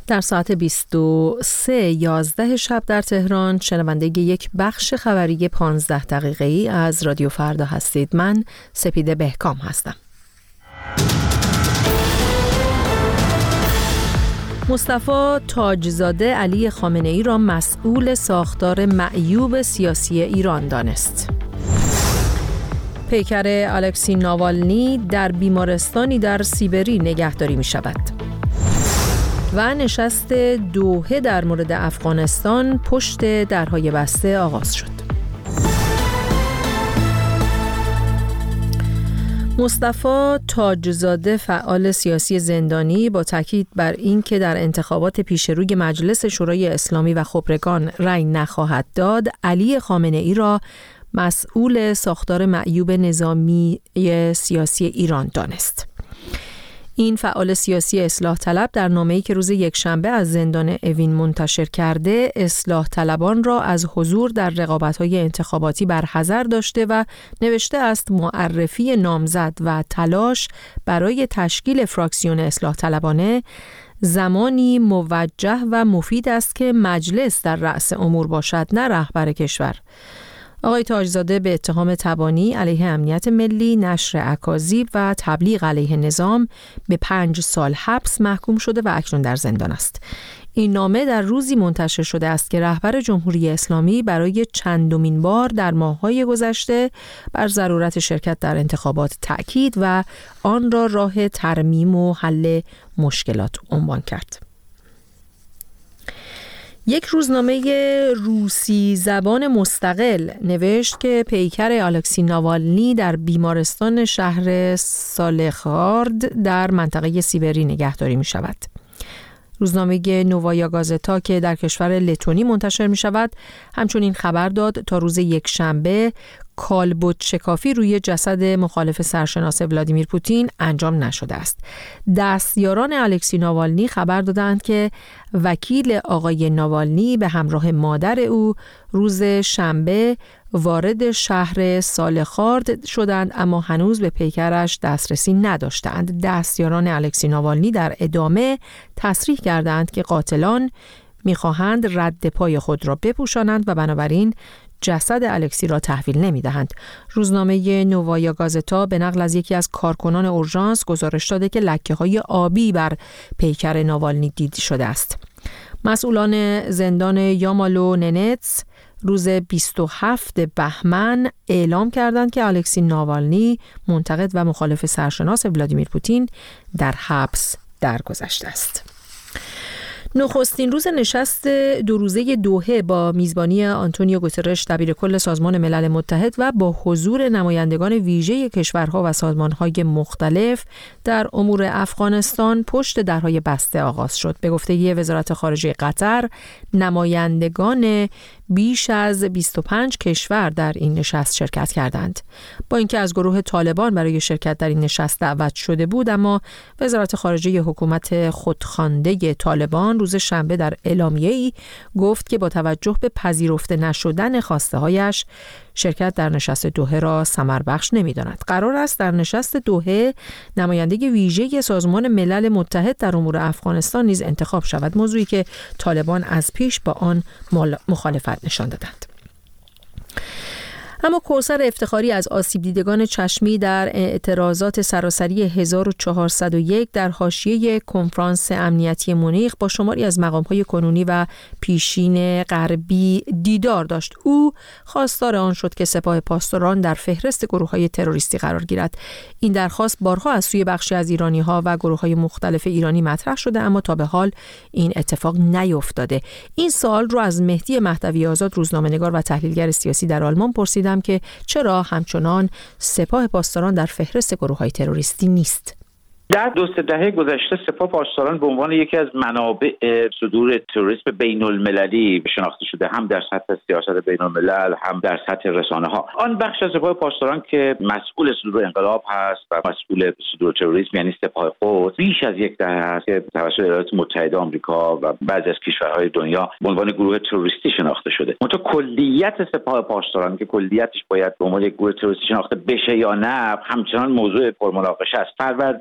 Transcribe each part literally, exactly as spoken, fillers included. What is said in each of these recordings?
در ساعت بیست و سه یازده شب در تهران شنونده یک بخش خبری پانزده دقیقه‌ای از رادیو فردا هستید. من سپیده بهکام هستم. مصطفی تاجزاده علی خامنه‌ای را مسئول ساختار معیوب سیاسی ایران دانست. پیکر الکسی ناوالنی در بیمارستانی در سیبری نگهداری می شود. و نشست دوحه در مورد افغانستان پشت درهای بسته آغاز شد. مصطفی تاجزاده فعال سیاسی زندانی با تاکید بر اینکه در انتخابات پیشروی مجلس شورای اسلامی و خبرگان رأی نخواهد داد، علی خامنه‌ای را مسئول ساختار معیوب نظامی سیاسی ایران دانست. این فعال سیاسی اصلاح طلب در نامه‌ای که روز یکشنبه از زندان اوین منتشر کرده، اصلاح طلبان را از حضور در رقابت‌های انتخاباتی برحذر داشته و نوشته است معرفی نامزد و تلاش برای تشکیل فراکسیون اصلاح طلبانه زمانی موجه و مفید است که مجلس در رأس امور باشد، نه رهبر کشور. آقای تاجزاده به اتهام تبانی علیه امنیت ملی، نشر اکاذیب و تبلیغ علیه نظام به پنج سال حبس محکوم شده و اکنون در زندان است. این نامه در روزی منتشر شده است که رهبر جمهوری اسلامی برای چندمین بار در ماه‌های گذشته بر ضرورت شرکت در انتخابات تأکید و آن را راه ترمیم و حل مشکلات عنوان کرد. یک روزنامه روسی زبان مستقل نوشت که پیکر الکسی ناوالنی در بیمارستان شهر سالخارد در منطقه سیبری نگهداری می شود. روزنامه نووایا گازتا که در کشور لتونی منتشر می شود همچنین خبر داد تا روز یکشنبه کالبد شکافی روی جسد مخالف سرشناس ولادیمیر پوتین انجام نشده است. دستیاران الکسی ناوالنی خبر دادند که وکیل آقای ناوالنی به همراه مادر او روز شنبه وارد شهر سالخارد شدند، اما هنوز به پیکرش دسترسی نداشتند. دستیاران الکسی ناوالنی در ادامه تصریح کردند که قاتلان می‌خواهند رد پای خود را بپوشانند و بنابراین جسد الکسی را تحویل نمی‌دهند. روزنامه نووایا گازتا به نقل از یکی از کارکنان اورژانس گزارش داده که لکه‌های آبی بر پیکر ناوالنی دیده شده است. مسئولان زندان یامالو ننتس روز بیست و هفتم بهمن اعلام کردند که الکسی ناوالنی منتقد و مخالف سرشناس ولادیمیر پوتین در حبس درگذشته است. نخستین روز نشست دو روزه دوحه با میزبانی آنتونیو گوترش دبیر کل سازمان ملل متحد و با حضور نمایندگان ویژه کشورها و سازمانهای مختلف در امور افغانستان پشت درهای بسته آغاز شد. به گفته وزارت خارجه قطر، نمایندگان بیش از بیست و پنج کشور در این نشست شرکت کردند. با اینکه از گروه طالبان برای شرکت در این نشست دعوت شده بود، اما وزارت خارجه حکومت خودخوانده طالبان روز شنبه در اعلامیه‌ای گفت که با توجه به پذیرفته نشدن خواسته‌هایش شرکت در نشست دوحه را ثمربخش نمی‌داند. قرار است در نشست دوحه نماینده ویژه سازمان ملل متحد در امور افغانستان نیز انتخاب شود، موضوعی که طالبان از پیش با آن مخالفت نشان دادند. اما کوثر افتخاری از آسیب دیدگان چشمی در اعتراضات سراسری هزار و چهارصد و یک در حاشیه کنفرانس امنیتی مونیخ با شماری از مقام‌های کنونی و پیشین غربی دیدار داشت. او خواستار آن شد که سپاه پاسداران در فهرست گروه‌های تروریستی قرار گیرد. این درخواست بارها از سوی بخشی از ایرانی‌ها و گروه‌های مختلف ایرانی مطرح شده، اما تا به حال این اتفاق نیفتاده. این سوال رو از مهدی مهدوی آزاد، روزنامه‌نگار و تحلیلگر سیاسی در آلمان پرسیدم که چرا همچنان سپاه پاسداران در فهرست گروه‌های تروریستی نیست. در دو سه دهه گذشته سپاه پاسداران به عنوان یکی از منابع صدور تروریسم بین‌المللی شناخته شده، هم در سطح سیاست بین‌الملل هم در سطح رسانه‌ها. آن بخش از سپاه پاسداران که مسئول صدور انقلاب هست و مسئول صدور تروریسم یعنی سپاه قدس بیش از یک دهه است که توسط ایالات متحده آمریکا و بعضی از کشورهای دنیا به عنوان گروه تروریستی شناخته شده. منتها کلیت سپاه پاسداران که کلیتش باید به عنوان یک گروه تروریستی شناخته بشه یا نه همچنان موضوع پرمناقشه است. فروردین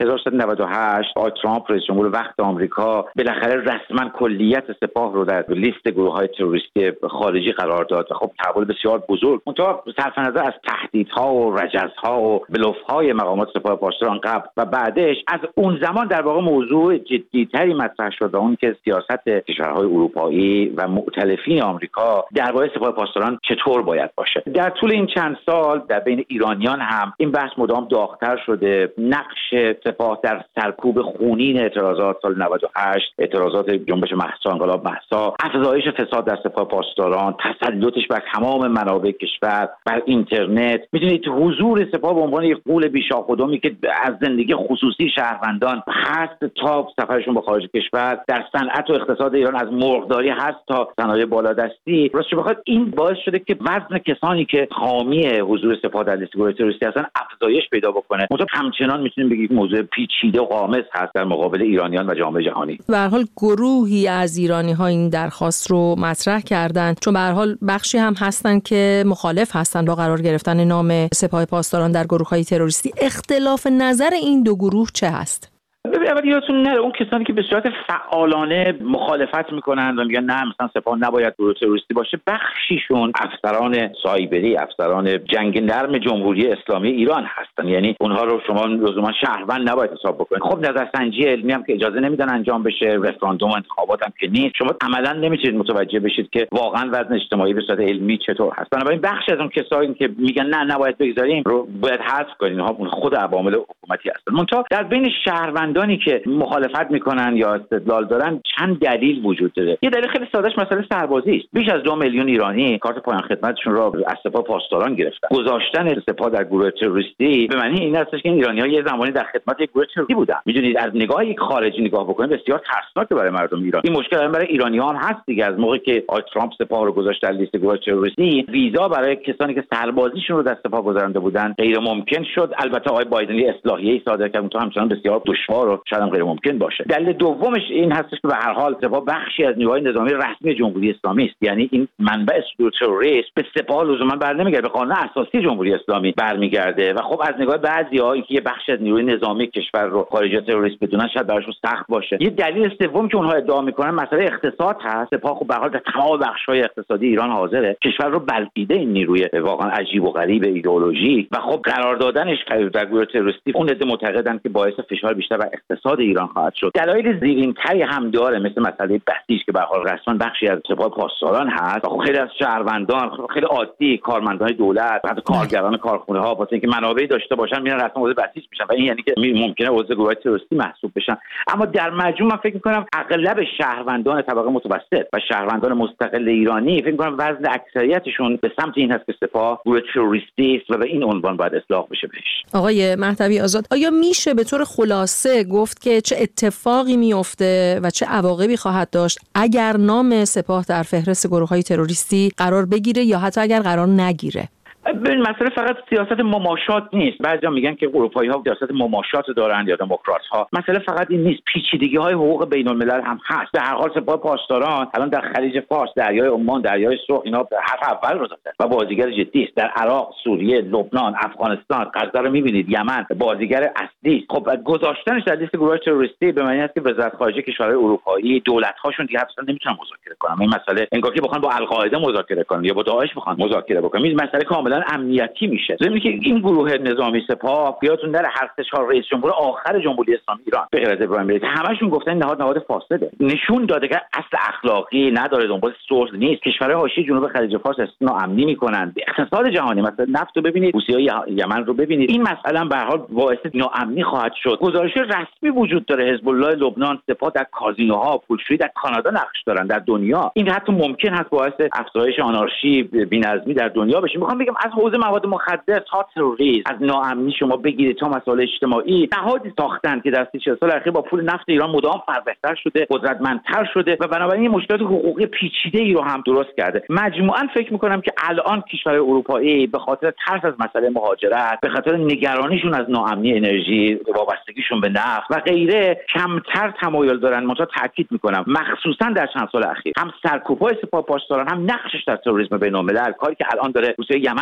هزار و سیصد و نود و هشت آقای ترامپ رئیس جمهور وقت آمریکا بالاخره رسما کلیت سپاه رو در لیست گروه‌های تروریستی خارجی قرار داد. خب تحول بسیار بزرگ. منتها صرف نظر از تهدیدها و رجزها و بلوف‌های مقامات سپاه پاسداران قبل و بعدش، از اون زمان در واقع موضوع جدی‌تری مطرح شد، اون که سیاست کشورهای اروپایی و مؤتلفین آمریکا درباره سپاه پاسداران چطور باید باشه. در طول این چند سال در بین ایرانیان هم این بحث مدام داغ‌تر شده. نقش سپاه در سرکوب خونین اعتراضات سال نود و هشت، اعتراضات جنبش مهسا، انقلاب مهسا، افزایش فساد در سپاه پاسداران، تسلطش بر تمام منابع کشور، بر اینترنت. میدونید حضور سپاه به عنوان یک غول بی‌شاخ‌ودمی که از زندگی خصوصی شهروندان هست تا سفرشون به خارج کشور، در صنعت و اقتصاد ایران از مرغداری هست تا صنایع بالادستی، راستش بخواد این باعث شده که وزن کسانی که حامی حضور سپاه در لیست گروه تروریستی هستن افزایش پیدا بکنه. مثلا همچنان میتونیم بگیم موضوع پیچیده و غامض هست در مقابل ایرانیان و جامعه جهانی. به هر حال گروهی از ایرانی‌ها این درخواست رو مطرح کردند، چون به هر حال بخشی هم هستن که مخالف هستن با قرار گرفتن نام سپاه پاسداران در گروه‌های تروریستی. اختلاف نظر این دو گروه چه هست؟ اول یادتون نره اون کسانی که به صورت فعالانه مخالفت میکنن و میگن نه مثلا سپاه نباید گروه تروریستی باشه، بخشیشون افسران سایبری، افسران جنگ نرم جمهوری اسلامی ایران هستن. یعنی اونها رو شما لزوما شهروند نباید حساب بکنید. خب نظرسنجی علمی هم که اجازه نمیدن انجام بشه، رفراندوم انتخابات هم که نیست، شما عملا نمیتونید متوجه بشید که واقعا وزن اجتماعی به صورت علمی چطور هست. بنابراین بخش از اون کسایی که میگن نه نباید بگذاریم رو باید حذف کنید، اونها خود عوامل حکومتی هستن. منتها در بین شهروندان که مخالفت میکنن یا استدلال دارن چند دلیل وجود داره. یه دلیل خیلی سادهش مسئله سربازی است. بیش از دو میلیون ایرانی کارت پایان خدمتشون را از سپاه پاسداران گرفتن. گذاشتن سپاه در گروه تروریستی به معنی این است که این ایرانی‌ها یه زمانی در خدمت یک گروه تروریستی بودن. میدونید از نگاه یک خارجی نگاه بکنید بسیار ترسناکه برای مردم ایران. این مشکل برای ایرانی‌ها هم هست دیگه. از موقعی که آقای ترامپ سپاه رو گذاشت در لیست گروه تروریستی، ویزا برای کسانی که سربازیشون رو در سپاه گذرانده بودن غیر ممکن شد. البته آقای بایدن اصلاحیه‌ای صادر کرد که همچنان بسیار دشوار و شاید غیر ممکن باشه. دلیل دومش این هستش که به هر حال سپاه بخشی از نیروهای نظامی رسمی جمهوری اسلامی است. یعنی این منبع صدور تروریسم به سپاه لزوما برنمیگرده، به قانون اساسی جمهوری اسلامی برمیگرده. و خب از نگاه بعضی‌ها اینکه یه بخشی از نیروی نظامی کشور رو خارجی تروریست بدونن شاید براشون سخت باشه. یه دلیل سوم که اونها ادعا میکنن مسئله اقتصاد هست. سپاه خب به هر حال در تمام بخش‌های اقتصادی ایران حاضره. کشور رو بلعیده این نیروی واقعا عجیب و غریب ایدئولوژی و خب قرار دادنش در گروه تروریستی اون عده معتقدن که باعث فشار بیشتر بر اقتصاد ایران خواهد شد. دلایل زیرین‌تری هم داره، مثل مسئله بسیج که به هر حال رسما بخشی از سپاه پاسداران هست. خب خیلی از شهروندان خیلی عادی، کارمندان دولت، حتی کارگران کارخونه‌ها واسه اینکه منابعی داشته باشن میرن رسما عضو بسیج میشن و این یعنی که ممکنه عضو گروه تروریستی محسوب بشن. اما در مجموع من فکر می‌کنم اغلب شهروندان طبقه متوسط و شهروندان مستقل ایرانی فکر می‌کنم وزن اکثریتشون به سمت این هست که سپاه گروه تروریستی است و به این عنوان باید اصلاح بشه بهش. آقای مهدوی آزاد، آیا میشه به طور خلاصه گفت که چه اتفاقی میفته و چه عواقبی خواهد داشت اگر نام سپاه در فهرست گروه‌های تروریستی قرار بگیره یا حتی اگر قرار نگیره؟ ببین مسئله فقط سیاست مماشات نیست. بعضیا میگن که اروپایی‌ها سیاست مماشات دارن یا دموکرات‌ها. مسئله فقط این نیست، پیچیدگی‌های حقوق بین‌الملل هم هست. به هر حال سپاه پاسداران الان در خلیج فارس، دریای عمان، دریای سرخ اینا حرف اول رو زدن و بازیگر جدی است. در عراق، سوریه، لبنان، افغانستان، غزه رو می‌بینید، یمن بازیگر اصلی. خب گذاشتنش در لیست گروه تروریستی به معنی است که وزارت خارجه کشورهای اروپایی دولت‌هاشون دیگه اصلا نمی‌تونن مذاکره کنن. این مسئله انگار که بخوان با القاعده مذاکره کنن یا با داعش بخوان مذاکره بکنن. این مسئله کاملا امنیتی میشه. زمینی که این گروه نظامی سپاه بیاتون در هر سه چهار رئیس جمهور آخر جمهوری اسلامی ایران به غیر از ابراهیم رئیسی همشون گفتن نهاد نهاد فاسده، نشون داده که اصل اخلاقی نداره، دنبال صلح نیست. کشورهای حاشیه جنوب خلیج فارس ناامنی میکنن. اقتصاد جهانی مثلا نفت رو ببینید، روسیه یمن رو ببینید. این مسئله به هر حال باعث ناامنی خواهد شد. گزارش رسمی وجود داره حزب الله لبنان سپاه در کازینوها، پولشویی در کانادا نقش دارن در دنیا. این حتی ممکن است باعث افزایش آنارشی، بی‌نظمی در دنیا بشه. میخوام بگم از حوزه مواد مخدر تا تروریسم، از ناامنی شما بگیرید تا مسائل اجتماعی، نهادی ساختن که در سی چهل سال اخیر با پول نفت ایران مدام فربهتر شده، قدرتمندتر شده و بنابراین مشکلات حقوقی پیچیده ای رو هم درست کرده. مجموعاً فکر می‌کنم که الان کشورهای اروپایی به خاطر ترس از مسئله مهاجرت، به خاطر نگرانیشون از ناامنی انرژی، وابستگیشون به نفت و غیره کمتر تمایل دارن. منتها تاکید می‌کنم مخصوصاً در چند سال اخیر هم سرکوب‌های سپاه پاسداران هم نقشش در تروریسم بین‌الملل، کاری که الان داره روسیه یمن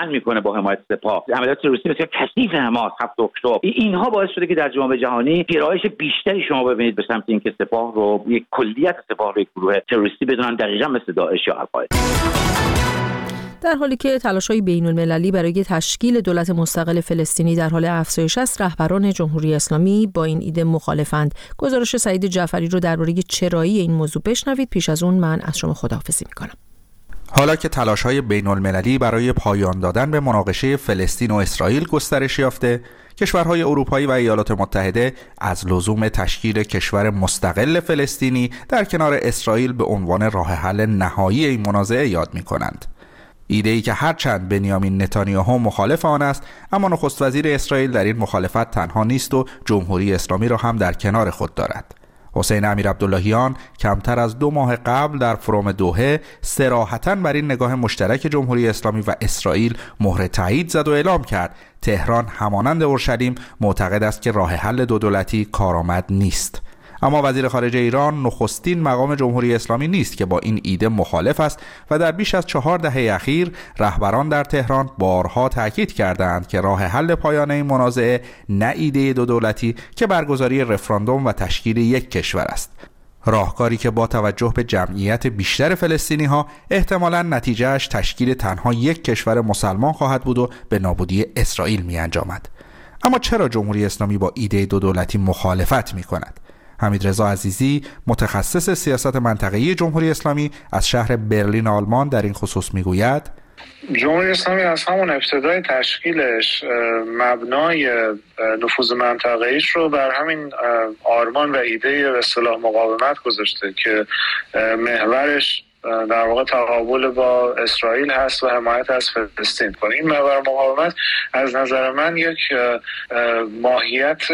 میکنه با حمایت سپاه. عملیات تروریستی مثل کثیف حماس هفت اکتبر، اینها باعث شده که در جامعه جهانی گرایش بیشتری شما ببینید به سمت اینکه سپاه رو یک کلیت سپاه رو یک گروه تروریستی بدونن، دقیقاً مثل داعش یا القاعده. در حالی که تلاش‌های بین‌المللی برای تشکیل دولت مستقل فلسطینی در حال افزایش است، رهبران جمهوری اسلامی با این ایده مخالفند. گزارش سعید جعفری رو درباره چرایی این موضوع بشنوید. پیش از اون من از شما خداحافظی می‌کنم. حالا که تلاش‌های بین‌المللی برای پایان دادن به مناقشه فلسطین و اسرائیل گسترش یافته، کشورهای اروپایی و ایالات متحده از لزوم تشکیل کشور مستقل فلسطینی در کنار اسرائیل به عنوان راه حل نهایی این منازعه یاد می‌کنند. ایده‌ای که هرچند بنیامین نتانیاهو مخالف آن است، اما نخست وزیر اسرائیل در این مخالفت تنها نیست و جمهوری اسلامی را هم در کنار خود دارد. حسین امیرعبداللهیان کمتر از دو ماه قبل در فروم دوحه صراحتاً بر این نگاه مشترک جمهوری اسلامی و اسرائیل مهر تایید زد و اعلام کرد تهران همانند اورشلیم معتقد است که راه حل دو دولتی کارآمد نیست. اما وزیر خارجه ایران نخستین مقام جمهوری اسلامی نیست که با این ایده مخالف است و در بیش از چهار دهه اخیر رهبران در تهران بارها تاکید کردند که راه حل پایان این منازعه نه ایده دو دولتی که برگزاری رفراندوم و تشکیل یک کشور است. راهکاری که با توجه به جمعیت بیشتر فلسطینی ها احتمالاً نتیجهش تشکیل تنها یک کشور مسلمان خواهد بود و به نابودی اسرائیل می انجامد. اما چرا جمهوری اسلامی با ایده دو دولتی مخالفت می کند؟ حمیدرضا عزیزی متخصص سیاست منطقه‌ای جمهوری اسلامی از شهر برلین آلمان در این خصوص میگوید جمهوری اسلامی از همون ابتدای تشکیلش مبنای نفوذ منطقه‌ایش رو بر همین آرمان و ایده به اصطلاح مقاومت گذاشته که محورش در واقع تقابل با اسرائیل هست و حمایت از فلسطین کنه. این محور مقاومت از نظر من یک ماهیت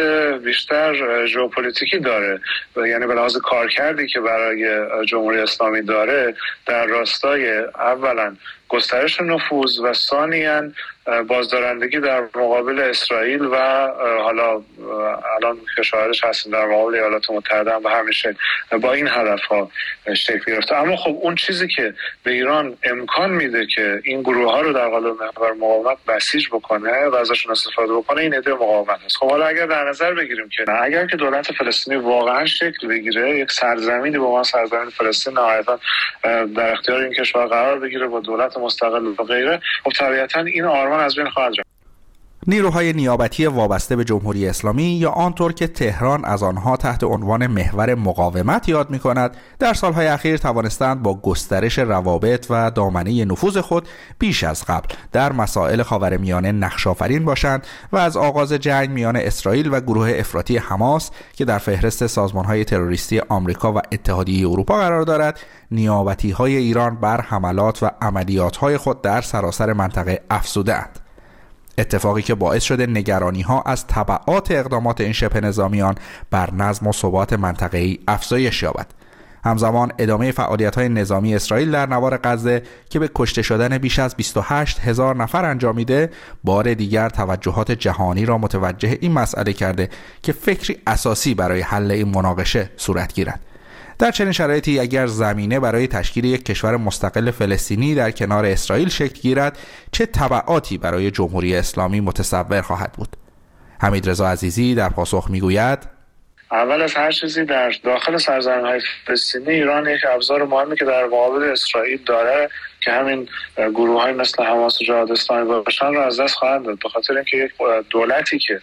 بیشتر ژئوپلیتیکی داره، یعنی به لحاظ کارکردی که برای جمهوری اسلامی داره در راستای اولا گسترش نفوذ و ثانیاً بازدارندگی در مقابل اسرائیل و حالا الان که شاهدش هستیم در مقابل ایالات متحده و همیشه با این هدفها شکل گرفته. اما خب اون چیزی که به ایران امکان میده که این گروه ها رو در قالب محور مقاومت بسیج بکنه و ازشون استفاده بکنه این ایده مقاومت است. خب حالا اگر در نظر بگیریم که نه، اگر که دولت فلسطینی واقعا شکل بگیره، یک سرزمینی به عنوان سرزمین فلسطین نهایتا در اختیار این کشور قرار بگیره با دولت مستقل و غیره، خب طبیعتا این آرمان از بین خواهد رفت. نیروهای نیابتی وابسته به جمهوری اسلامی یا آنطور که تهران از آنها تحت عنوان محور مقاومت یاد می‌کند، در سالهای اخیر توانستند با گسترش روابط و دامنه نفوذ خود بیش از قبل در مسائل خاورمیانه نقش‌آفرین باشند و از آغاز جنگ میان اسرائیل و گروه افراطی حماس که در فهرست سازمان‌های تروریستی آمریکا و اتحادیه اروپا قرار دارد، نیابتی‌های ایران بر حملات و عملیات‌های خود در سراسر منطقه افزوده‌اند. اتفاقی که باعث شده نگرانی‌ها از تبعات اقدامات این شبه نظامیان بر نظم و ثبات منطقه‌ای افزایش یابد. همزمان ادامه فعالیت‌های نظامی اسرائیل در نوار غزه که به کشته شدن بیش از بیست و هشت هزار نفر انجامیده، بار دیگر توجهات جهانی را متوجه این مسئله کرده که فکری اساسی برای حل این مناقشه صورت گیرد. در چنین شرایطی اگر زمینه برای تشکیل یک کشور مستقل فلسطینی در کنار اسرائیل شکل گیرد، چه تبعاتی برای جمهوری اسلامی متصور خواهد بود؟ حمیدرضا عزیزی در پاسخ میگوید اول از هر چیزی در داخل سرزمین‌های فلسطینی ایران یک ابزار مهمی که در مقابل اسرائیل داره که همین گروه‌های مثل حماس و جهاد اسلامی باشن رو از دست خواهند داد، به خاطر اینکه یک دولتی که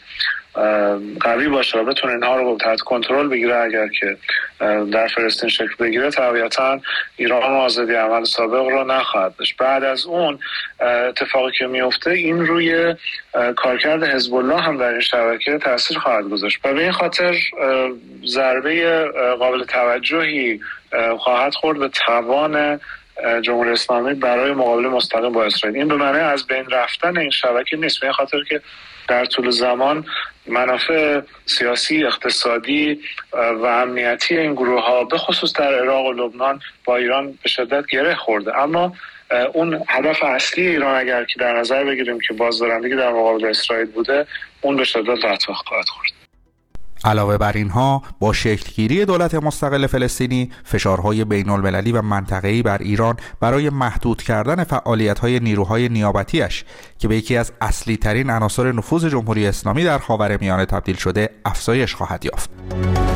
قوی باشه و بتونه اینها رو تحت کنترل بگیره اگر که در فلسطین شکل بگیره، طبیعتاً ایران آزادی عمل سابق رو نخواهد داشت. بعد از اون اتفاقی که میفته این روی کارکرد حزب الله هم در این شبکه تاثیر خواهد گذاشت و به این خاطر ضربه قابل توجهی خواهد خورد به توان جمهوری اسلامی برای مقابله مستقیم با اسرائیل. این به معنی از بین رفتن این شبکه نیست، به این خاطر که در طول زمان منافع سیاسی، اقتصادی و امنیتی این گروه ها به خصوص در عراق و لبنان با ایران به شدت گره خورده. اما اون هدف اصلی ایران اگر که در نظر بگیریم که بازدارندگی در مقابل اسرائیل بوده، اون به شدت رتبه خواهد خورد. علاوه بر اینها با شکلگیری دولت مستقل فلسطینی فشارهای بین المللی و منطقه‌ای بر ایران برای محدود کردن فعالیت‌های نیروهای نیابتیش که به یکی از اصلی ترین عناصر نفوذ جمهوری اسلامی در خاورمیانه تبدیل شده افزایش خواهد یافت.